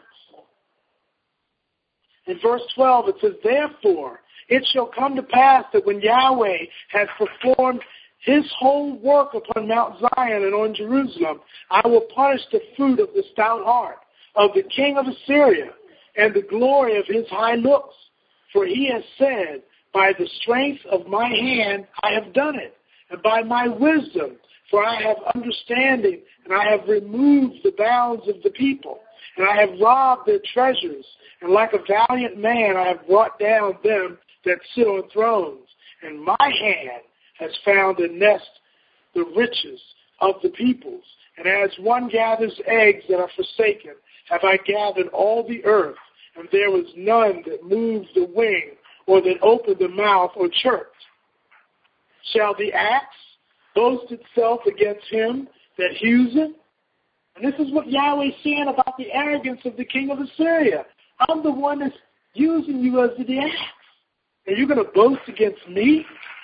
In verse 12 it says, therefore, it shall come to pass that when Yahweh has performed his whole work upon Mount Zion and on Jerusalem, I will punish the fruit of the stout heart of the king of Assyria and the glory of his high looks. For he has said, by the strength of my hand I have done it, and by my wisdom, for I have understanding, and I have removed the bounds of the people, and I have robbed their treasures, and like a valiant man I have brought down them that sit on thrones, and my hand has found a nest, the riches of the peoples. And as one gathers eggs that are forsaken, have I gathered all the earth, and there was none that moved the wing, or that opened the mouth, or chirped. Shall the axe boast itself against him that hews it? And this is what Yahweh is saying about the arrogance of the king of Assyria. I'm the one that's using you as the axe. And you're going to boast against me?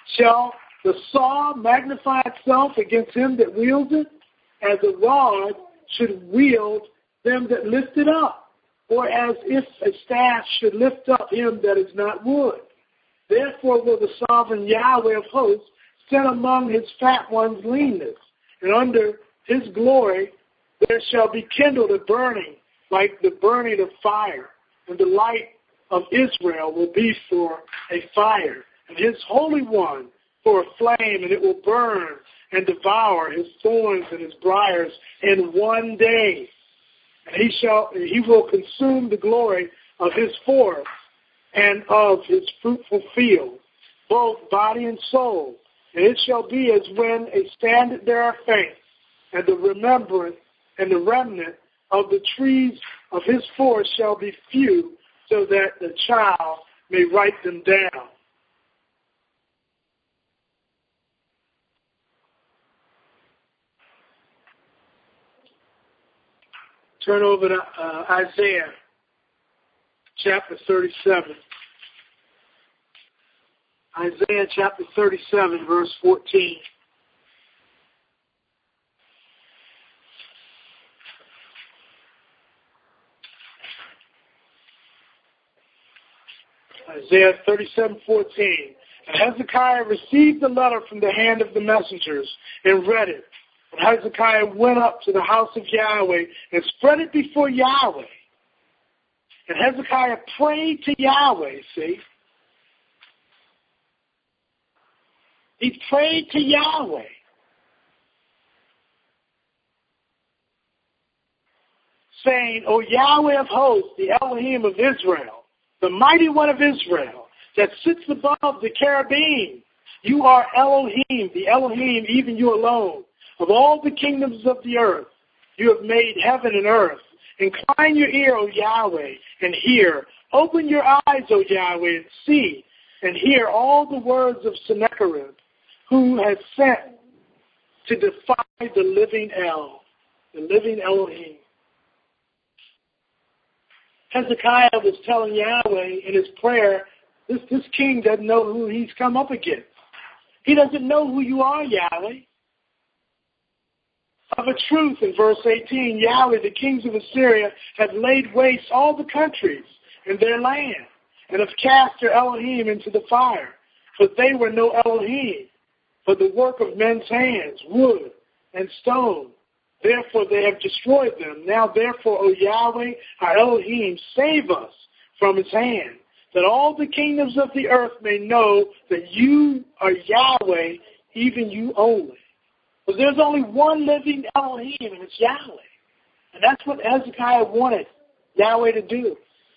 Shall the saw magnify itself against him that wields it, as a rod should wield them that lift it up, or as if a staff should lift up him that is not wood? Therefore will the sovereign Yahweh of hosts send among his fat ones leanness, and under his glory there shall be kindled a burning like the burning of fire, and the light of Israel will be for a fire, and his Holy One for a flame, and it will burn and devour his thorns and his briars in one day. And he will consume the glory of his forest and of his fruitful field, both body and soul. And it shall be as when a standard there are faint, and the remembrance and the remnant of the trees of his forest shall be few, so that the child may write them down. Turn over to Isaiah chapter 37. Isaiah chapter 37, verse 14. Isaiah 37:14. And Hezekiah received the letter from the hand of the messengers and read it. And Hezekiah went up to the house of Yahweh and spread it before Yahweh. And Hezekiah prayed to Yahweh, see? He prayed to Yahweh. Saying, O Yahweh of hosts, the Elohim of Israel, the mighty one of Israel, that sits above the cherubim. You are Elohim, the Elohim, even you alone. Of all the kingdoms of the earth, you have made heaven and earth. Incline your ear, O Yahweh, and hear. Open your eyes, O Yahweh, and see, and hear all the words of Sennacherib, who has sent to defy the living the living Elohim. Hezekiah was telling Yahweh in his prayer, this king doesn't know who he's come up against. He doesn't know who you are, Yahweh. Of a truth, in verse 18, Yahweh, the kings of Assyria, have laid waste all the countries in their land, and have cast their Elohim into the fire. For they were no Elohim, but the work of men's hands, wood and stone. Therefore they have destroyed them. Now therefore, O Yahweh, our Elohim, save us from his hand, that all the kingdoms of the earth may know that you are Yahweh, even you only. But there's only one living Elohim, and it's Yahweh. And that's what Hezekiah wanted Yahweh to do.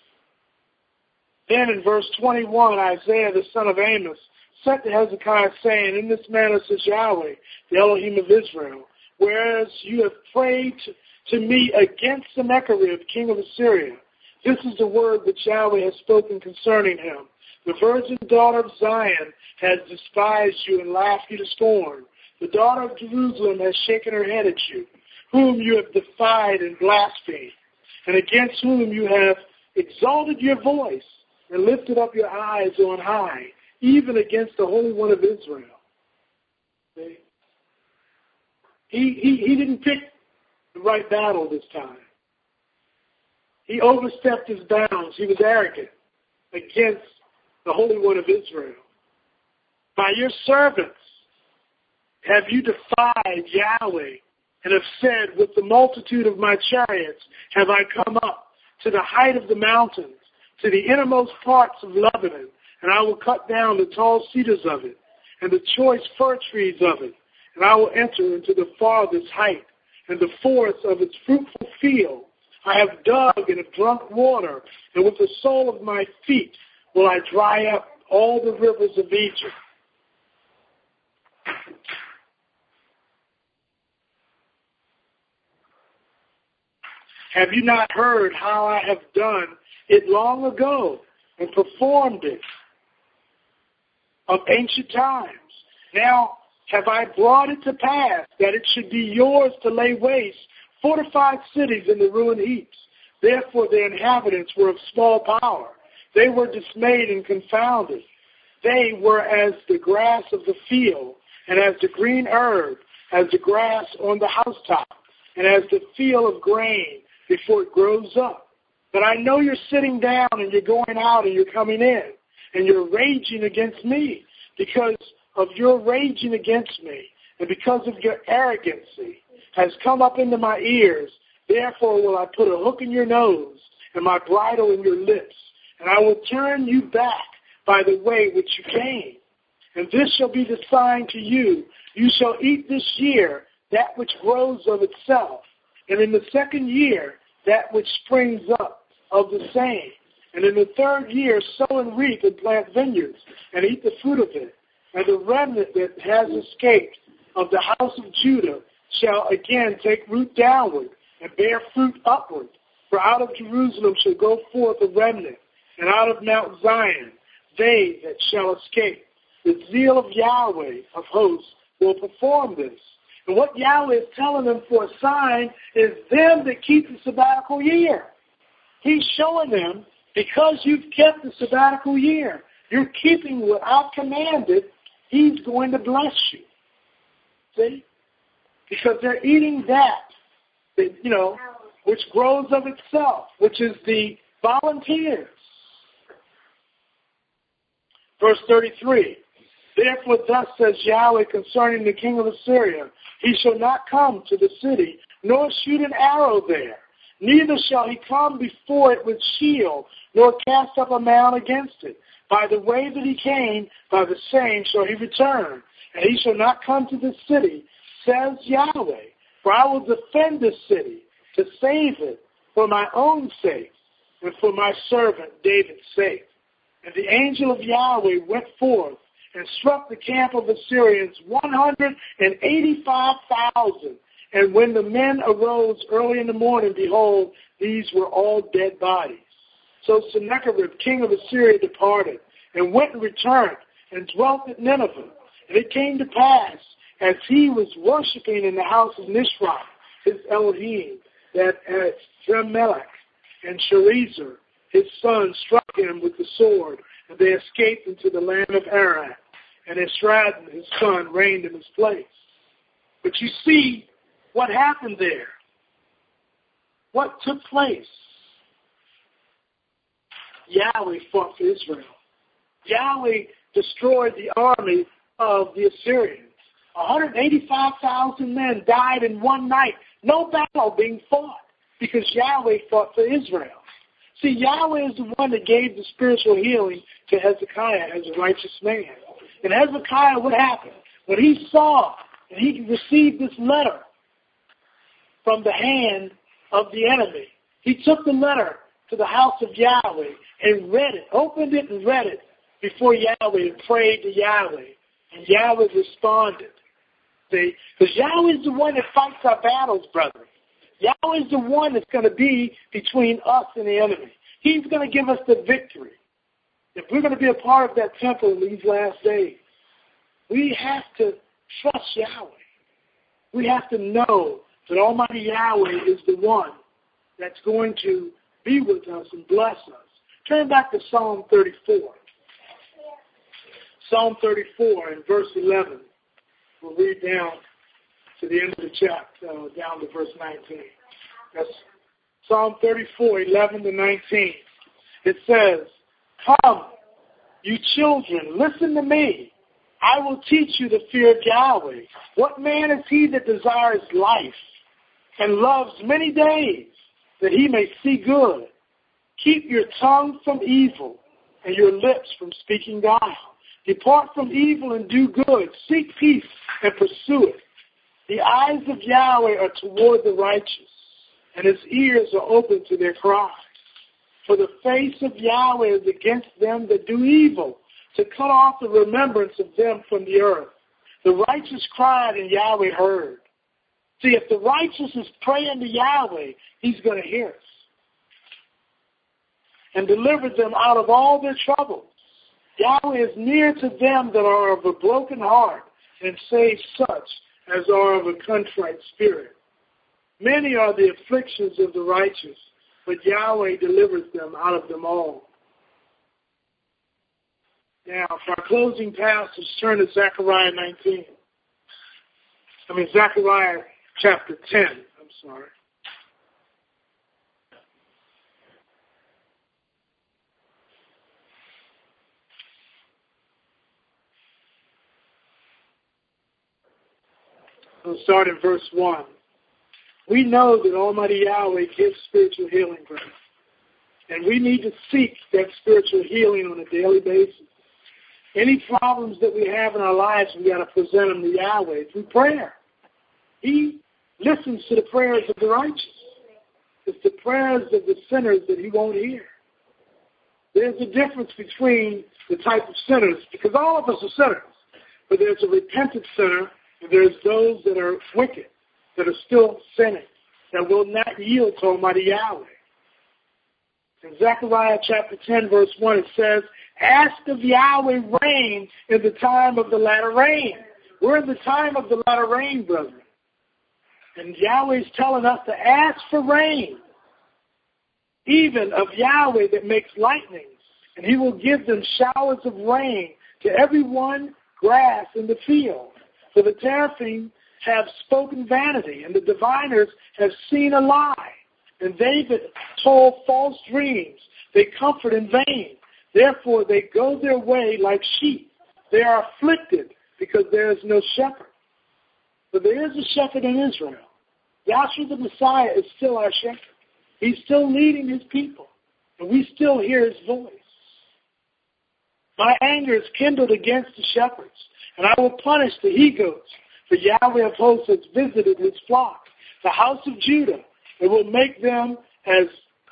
Then in verse 21, Isaiah the son of Amos sent to Hezekiah, saying, In this manner says Yahweh, the Elohim of Israel, whereas you have prayed to me against Sennacherib, king of Assyria, this is the word which Yahweh has spoken concerning him. The virgin daughter of Zion has despised you and laughed you to scorn. The daughter of Jerusalem has shaken her head at you, whom you have defied and blasphemed, and against whom you have exalted your voice and lifted up your eyes on high, even against the Holy One of Israel. See? He didn't pick the right battle this time. He overstepped his bounds. He was arrogant against the Holy One of Israel. By your servants have you defied Yahweh, and have said, with the multitude of my chariots have I come up to the height of the mountains, to the innermost parts of Lebanon, and I will cut down the tall cedars of it, and the choice fir trees of it, and I will enter into the farthest height, and the forests of its fruitful field. I have dug and have drunk water, and with the sole of my feet will I dry up all the rivers of Egypt. Have you not heard how I have done it long ago and performed it of ancient times? Now have I brought it to pass that it should be yours to lay waste fortified cities in the ruined heaps. Therefore their inhabitants were of small power. They were dismayed and confounded. they were as the grass of the field, and as the green herb, as the grass on the housetop, and as the field of grain before it grows up. But I know you're sitting down and you're going out and you're coming in, and you're raging against me because of your raging against me, and because of your arrogancy has come up into my ears. Therefore will I put a hook in your nose and my bridle in your lips, and I will turn you back by the way which you came. And this shall be the sign to you. You shall eat this year that which grows of itself, and in the second year that which springs up of the same. And in the third year sow and reap and plant vineyards, and eat the fruit of it. And the remnant that has escaped of the house of Judah shall again take root downward, and bear fruit upward. For out of Jerusalem shall go forth a remnant, and out of Mount Zion they that shall escape. The zeal of Yahweh of hosts will perform this. And what Yahweh is telling them for a sign is them that keep the sabbatical year. He's showing them, because you've kept the sabbatical year, you're keeping what I've commanded, He's going to bless you. See? Because they're eating that, which grows of itself, which is the volunteers. Verse 33, therefore thus says Yahweh concerning the king of Assyria, he shall not come to the city, nor shoot an arrow there. Neither shall he come before it with shield, nor cast up a mound against it. By the way that he came, by the same shall he return. And he shall not come to this city, says Yahweh. For I will defend this city, to save it, for my own sake, and for my servant David's sake. And the angel of Yahweh went forth, and struck the camp of the Syrians 185,000. And when the men arose early in the morning, behold, these were all dead bodies. So Sennacherib, king of Assyria, departed, and went and returned, and dwelt at Nineveh. And it came to pass, as he was worshiping in the house of Nisroch, his Elohim, that at Dremelech and Sharezer, his son, struck him with the sword, and they escaped into the land of Aram. And Esradon, his son, reigned in his place. But you see what happened there. What took place? Yahweh fought for Israel. Yahweh destroyed the army of the Assyrians. 185,000 men died in one night. No battle being fought because Yahweh fought for Israel. See, Yahweh is the one that gave the spiritual healing to Hezekiah as a righteous man. And Hezekiah, what happened? When he saw and he received this letter from the hand of the enemy, he took the letter to the house of Yahweh and read it, opened it and read it before Yahweh and prayed to Yahweh. And Yahweh responded. See? Because Yahweh is the one that fights our battles, brethren. Yahweh is the one that's going to be between us and the enemy. He's going to give us the victory. If we're going to be a part of that temple in these last days, we have to trust Yahweh. We have to know that Almighty Yahweh is the one that's going to be with us and bless us. Turn back to Psalm 34. Psalm 34 and verse 11. We'll read down to the end of the chapter, down to verse 19. That's Psalm 34, 11 to 19. It says, come, you children, listen to me. I will teach you the fear of Yahweh. What man is he that desires life and loves many days, that he may see good? Keep your tongue from evil and your lips from speaking guile. Depart from evil and do good. Seek peace and pursue it. The eyes of Yahweh are toward the righteous, and his ears are open to their cries. For the face of Yahweh is against them that do evil, to cut off the remembrance of them from the earth. The righteous cried, and Yahweh heard. See, if the righteous is praying to Yahweh, he's going to hear us and deliver them out of all their troubles. Yahweh is near to them that are of a broken heart, and saves such as are of a contrite spirit. Many are the afflictions of the righteous, but Yahweh delivers them out of them all. Now, for our closing passage, turn to Zechariah chapter 10. I'm sorry. We'll start in verse 1. We know that Almighty Yahweh gives spiritual healing, brother. And we need to seek that spiritual healing on a daily basis. Any problems that we have in our lives, we got to present them to Yahweh through prayer. He listens to the prayers of the righteous. It's the prayers of the sinners that he won't hear. There's a difference between the type of sinners, because all of us are sinners. But there's a repentant sinner, and there's those that are wicked, that are still sinning, that will not yield to Almighty Yahweh. In Zechariah chapter 10, verse 1, it says, ask of Yahweh rain in the time of the latter rain. We're in the time of the latter rain, brethren. And Yahweh's telling us to ask for rain, even of Yahweh that makes lightnings. And he will give them showers of rain to every one grass in the field. For the teraphim have spoken vanity, and the diviners have seen a lie. And they that told false dreams, they comfort in vain. Therefore they go their way like sheep. They are afflicted because there is no shepherd. But there is a shepherd in Israel. Yahshua the Messiah is still our shepherd. He's still leading his people, and we still hear his voice. My anger is kindled against the shepherds, and I will punish the he-goats, for Yahweh of hosts has visited his flock, the house of Judah, and will make them as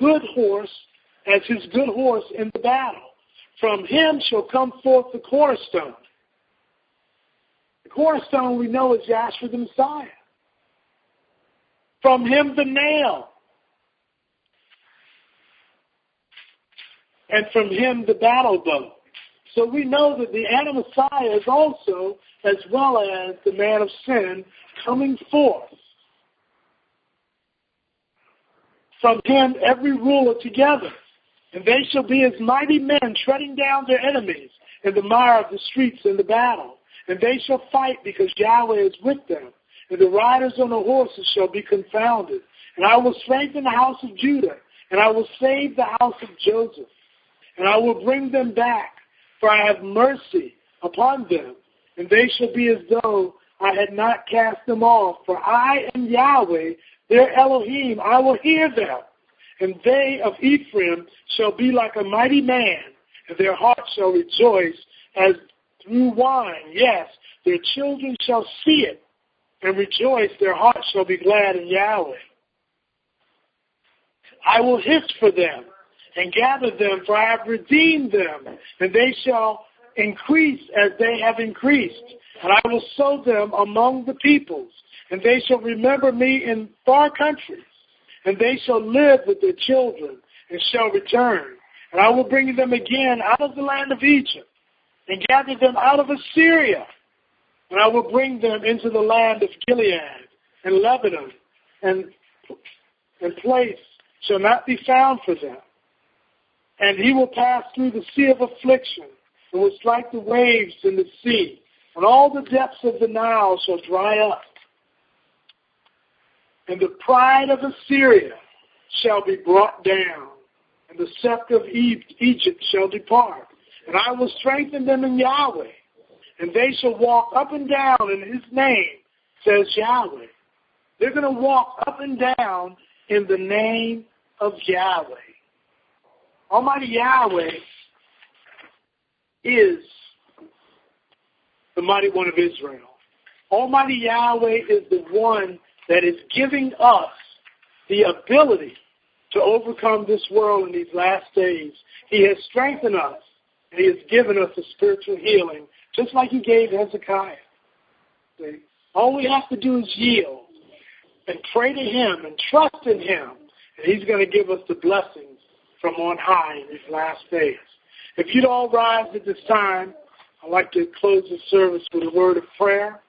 his good horse in the battle. From him shall come forth the cornerstone. The cornerstone we know is Yahshua the Messiah. From him the nail. And from him the battle bow. So we know that the Anti-Messiah is also, as well as the man of sin, coming forth. From him every ruler together. And they shall be as mighty men treading down their enemies in the mire of the streets in the battle. And they shall fight because Yahweh is with them. And the riders on the horses shall be confounded. And I will strengthen the house of Judah. And I will save the house of Joseph. And I will bring them back, for I have mercy upon them. And they shall be as though I had not cast them off. For I am Yahweh, their Elohim. I will hear them. And they of Ephraim shall be like a mighty man, and their hearts shall rejoice as through wine. Yes, their children shall see it and rejoice. Their hearts shall be glad in Yahweh. I will hiss for them and gather them, for I have redeemed them, and they shall increase as they have increased. And I will sow them among the peoples, and they shall remember me in far countries. And they shall live with their children and shall return. And I will bring them again out of the land of Egypt and gather them out of Assyria. And I will bring them into the land of Gilead and Lebanon, and place shall not be found for them. And he will pass through the sea of affliction and will strike the waves in the sea. And all the depths of the Nile shall dry up. And the pride of Assyria shall be brought down, and the scepter of Egypt shall depart. And I will strengthen them in Yahweh, and they shall walk up and down in his name, says Yahweh. They're going to walk up and down in the name of Yahweh. Almighty Yahweh is the mighty one of Israel. Almighty Yahweh is the one that is giving us the ability to overcome this world in these last days. He has strengthened us, and he has given us a spiritual healing, just like he gave Hezekiah. See? All we have to do is yield and pray to him and trust in him, and he's going to give us the blessings from on high in these last days. If you'd all rise at this time, I'd like to close the service with a word of prayer.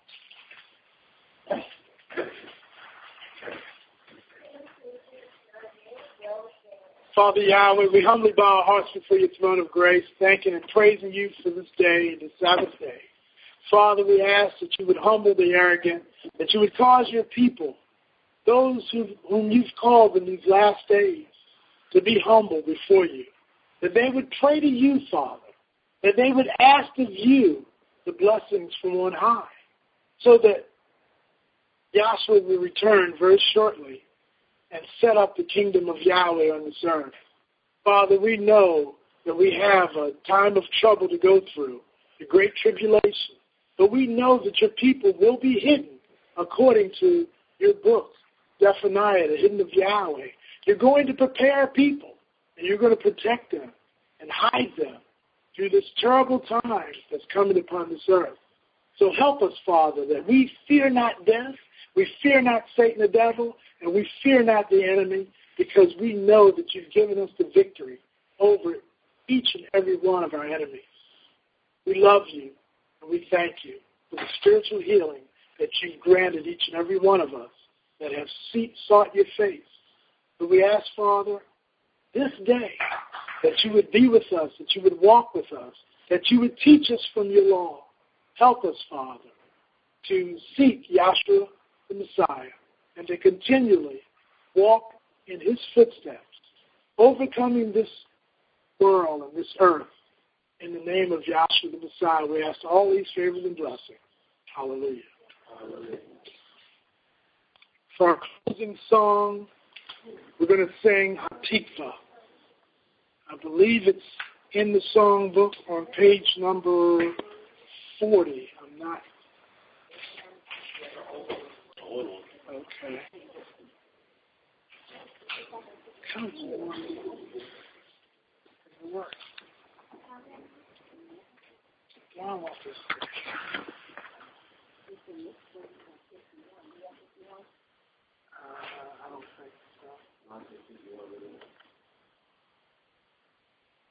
Father Yahweh, we humbly bow our hearts before your throne of grace, thanking and praising you for this day, the Sabbath day. Father, we ask that you would humble the arrogant, that you would cause your people, those whom you've called in these last days, to be humble before you, that they would pray to you, Father, that they would ask of you the blessings from on high, so that Yahshua will return very shortly and set up the kingdom of Yahweh on this earth. Father, we know that we have a time of trouble to go through, the great tribulation, but we know that your people will be hidden according to your book, Zephaniah, the hidden of Yahweh. You're going to prepare people, and you're going to protect them and hide them through this terrible time that's coming upon this earth. So help us, Father, that we fear not death, we fear not Satan the devil, and we fear not the enemy, because we know that you've given us the victory over each and every one of our enemies. We love you, and we thank you for the spiritual healing that you've granted each and every one of us that have sought your face. But we ask, Father, this day, that you would be with us, that you would walk with us, that you would teach us from your law. Help us, Father, to seek Yahshua the Messiah and to continually walk in his footsteps, overcoming this world and this earth. In the name of Yahshua the Messiah, we ask all these favors and blessings. Hallelujah. Hallelujah. For our closing song, we're going to sing Hatikva. I believe it's in the songbook on page number 40. I'm not. Okay. Come on. What? I want this. I don't think so.